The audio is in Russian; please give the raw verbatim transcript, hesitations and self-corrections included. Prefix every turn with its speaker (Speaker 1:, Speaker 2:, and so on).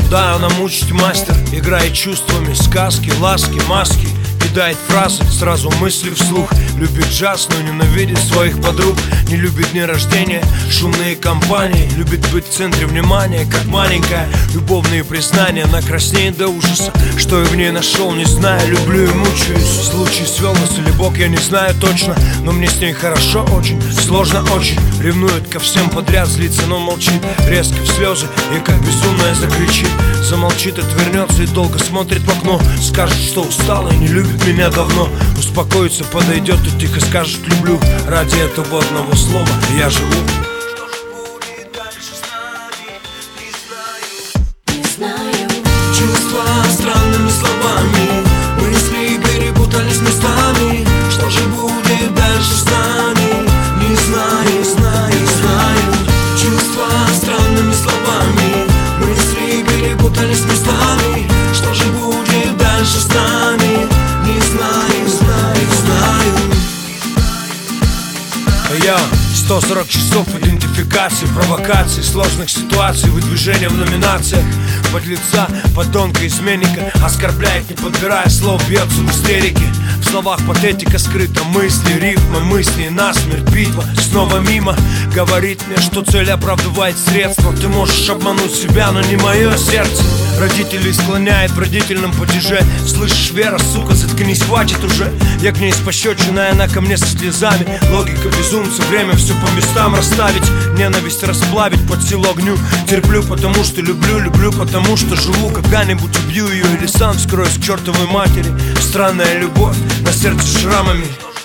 Speaker 1: Да, она мучить мастер, играет чувствами, сказки, ласки, маски. Кидает фразы, сразу мысли вслух. Любит джаз, но ненавидит своих подруг. Не любит дни рождения, шумные компании. Любит быть в центре внимания, как маленькая. Любовные признания, она краснеет до ужаса. Что я в ней нашел, не знаю, люблю и мучаюсь. Случай свел нас или Бог, я не знаю точно. Но мне с ней хорошо очень, сложно очень. Ревнует ко всем подряд, злится, но молчит. Резко в слезы и как безумная закричит. Замолчит, отвернется и долго смотрит в окно. Скажет, что устала и не любит меня давно. Успокоится, подойдет и тихо скажет люблю. Ради этого одного слова я живу.
Speaker 2: Что же будет дальше с нами, не знаю, не знаю.
Speaker 1: Чувства странными словами, мысли перепутались местами. Что же будет дальше с нами, не знаю, знаю, знаю. Чувства странными словами, мысли перепутались местами. Что же будет дальше с нами, не знаю, знаю, знаю. Я сто сорок часов идентификации, провокаций, сложных ситуаций, выдвижения в номинациях. Подлеца, подонка, изменника оскорбляет, не подбирая слов, бьется в истерике. В словах патетика скрыта, мысли, рифмы, мысли, насмерть, битва снова мимо. Говорит мне, что цель оправдывает средства. Ты можешь обмануть себя, но не мое сердце. Родителей склоняет в родительном падеже. Слышишь, Вера, сука, заткнись, хватит уже. Я к ней с пощечиной, она ко мне со слезами. Логика безумца, время все по местам расставить. Ненависть расплавить, под силу огню. Терплю, потому что люблю, люблю, потому что живу. Когда-нибудь убью ее или сам скроюсь к чертовой матери. Странная любовь, на сердце шрамами.